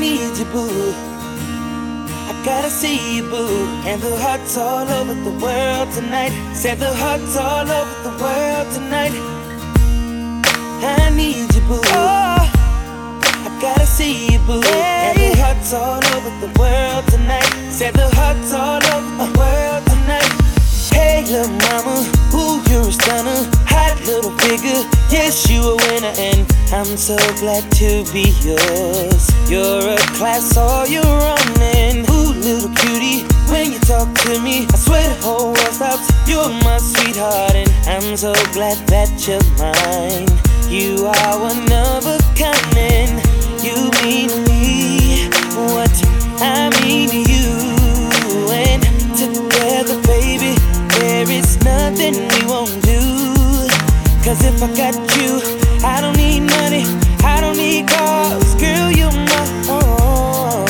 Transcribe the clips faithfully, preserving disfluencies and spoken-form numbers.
need you, boo. I gotta see you, boo. And the hearts all over the world tonight. Said the hearts all over the world tonight. I need you, boo. Oh, I gotta see you, boo. Hey. And the hearts all over the world tonight. Said the hearts all over the world tonight. Hey, little mama, ooh, you're a stunner. Hot little figure, yes, you a winner. And I'm so glad to be yours. You're a class all your own. And ooh, little cutie, when you talk to me, I swear the whole world stops. You're my sweetheart, and I'm so glad that you're mine. You are one of a kind, and you mean to me what I mean to you. And together, baby, there is nothing we won't do. Cause if I got you, I don't need money, I don't need cars. Girl, you're my own.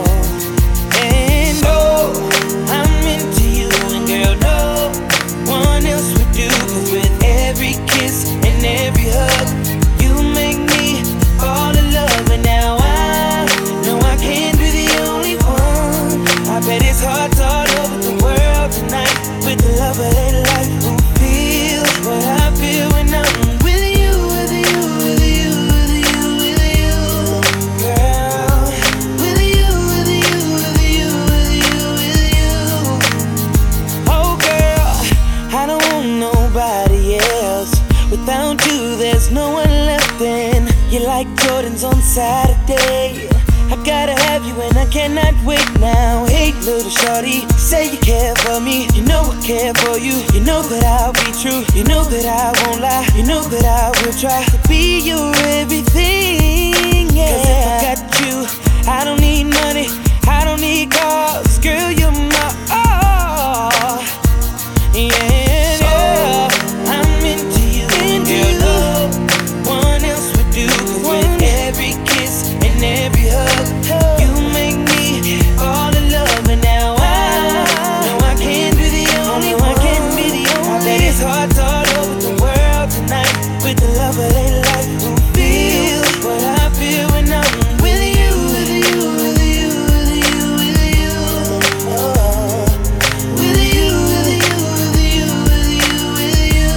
And oh, I'm into you, and girl, no one else would do. Cause with every kiss and every hug, you make me fall in love. And now I know I can't be the only one. I bet it's hard all over the world tonight. With the love of their life, who feels what I feel when I'm with you, with you, with you, with you, with you, girl. With you, with you, with you, with you, with you. Oh girl, I don't want nobody else. Without you, there's no one left. And you're like Jordans on Saturday. I gotta have you and I cannot wait now. Hey, little shorty, say you care for me. You know I care for you. You know that I'll be true. You know that I won't lie. You know that I will try to be your everything, yeah. Cause if I got you, I don't need money, I don't need cars. Girl, you're my all, yeah, yeah. I'm into you, and girl, no one else would do. Cause with every kiss and every hug, you make me fall in love. And now I know I can't be the only one. Can't be the only. I bet it's hard all over the world tonight. With the love of their life, who feels what I feel when I'm with you, with you, with you, with you, with you. Oh, with you, with you, with you, with you, with you.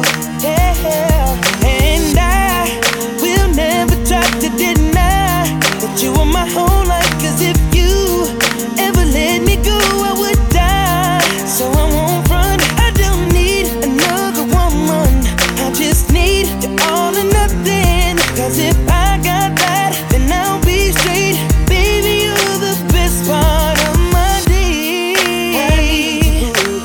Yeah, and I will never try to deny that you are my whole life. Cause if you ever let me go, I would die. So I won't run, I don't need another woman. I just need you all or nothing. Cause if I got that, then I'll be straight. Baby, you're the best part of my day. I need you, boo.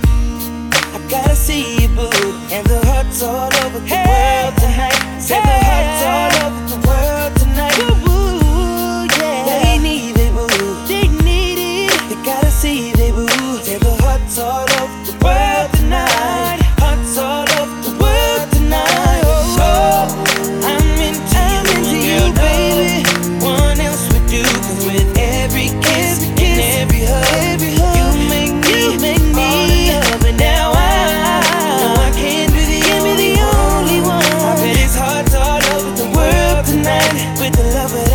I gotta see you, boo. And the hearts all over the hey, world tonight. Say hey, the hearts all over the world tonight. Boo, yeah. They need it, boo. They need it. They gotta see it, boo. Say the hearts all over the world tonight. Hearts all over the world tonight. Oh, I'm into I'm you, into you, girl, baby. No one else would do. Cause with every kiss, every kiss and every hug, every hug, you make me, you make me fall in love. And now I know I can't be the, can't only, be the only one. one. I bet it's hard all over the world tonight. With the love of